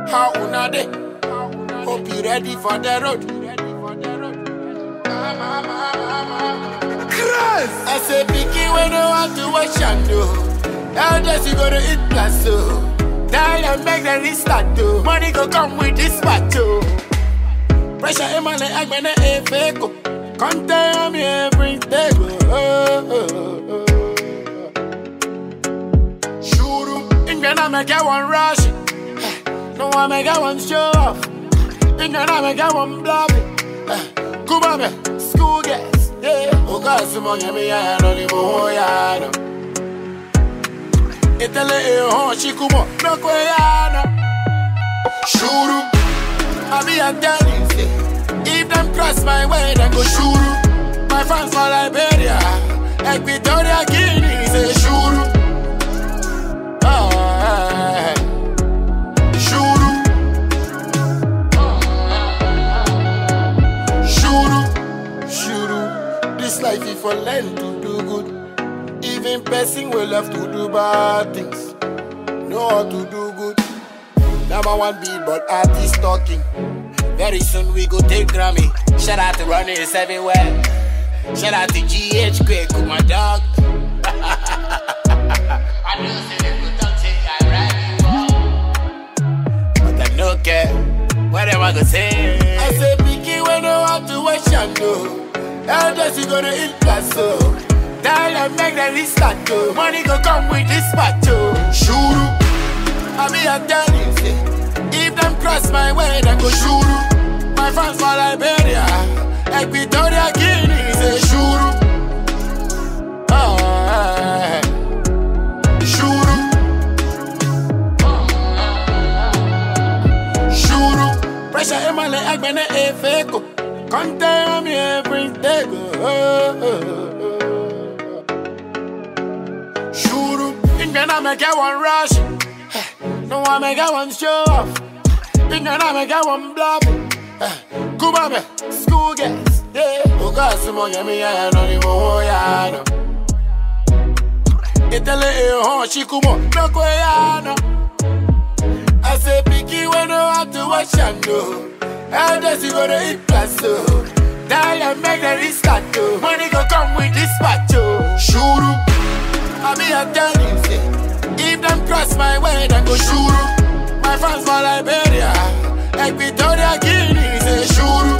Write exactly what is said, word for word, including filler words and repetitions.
How una dey? Hope you ready for the road. Chris! I say picky when you want to watch and do. Elders you gonna eat plus so. Tell them make them restart too. Money go come with this part too. Pressure in my leg, I'm gonna a fake. Can't tell me every day. Shuru, in gonna make I one rush. No one make I one show off. In gonna make I one blow. Come on, school guys. Yeah, oh God, some money me I don't even know ya. Itele e ho chikumo no kweyana. Shuru, I be a telling say, if them cross my way, then go shuru. My fans for Liberia, Equatorial Guinea say shuru. Ah, shuru, shuru, shuru. This life is for learn to do good. Even person will have to do bad things. Know how to do good. Number one beat, but artist talking. Very soon we go take Grammy. Shout out to runners everywhere. Shout out to G H Quick, my dog. I know say they could talk say I ride you, but I no care. What am I gonna say? I say picky when you want to watch and do. Elders you gonna eat plus so. Tell them make them restart too. Money go come with this part too. Shuru, I be a tell you say, if them cross my way, then go shuru. My fans for Liberia, Equatorial Guinea say shuru. Ah, shuru, shuru. Pressure in my leg, I'm gonna a fake. Can't tell me every day. Shuru, in gonna make I one rush. No one make I one show off. In gonna make I one blow. Come on, school guys. Yeah, oh God, some money me I don't even know ya. Itele e ho chikumo no kweyana. I say picky when you have to watch and do. Elders you gonna eat plus so. Tell them make them restart too. Money go come with this part too. Shuru, I be a tell you say, if them cross my way, then go shuru. My fans for Liberia, Equatorial Guinea say shuru.